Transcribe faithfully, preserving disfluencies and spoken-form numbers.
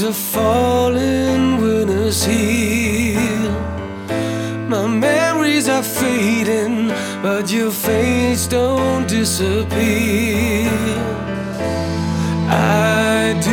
are falling, winners heal. My memories are fading, but your face don't disappear. I